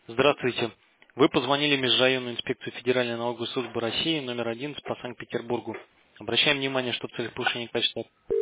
Здравствуйте. Вы позвонили в Межрайонную инспекцию Федеральной налоговой службы России номер 11 по Санкт-Петербургу. Обращаем внимание, что в целях повышения качества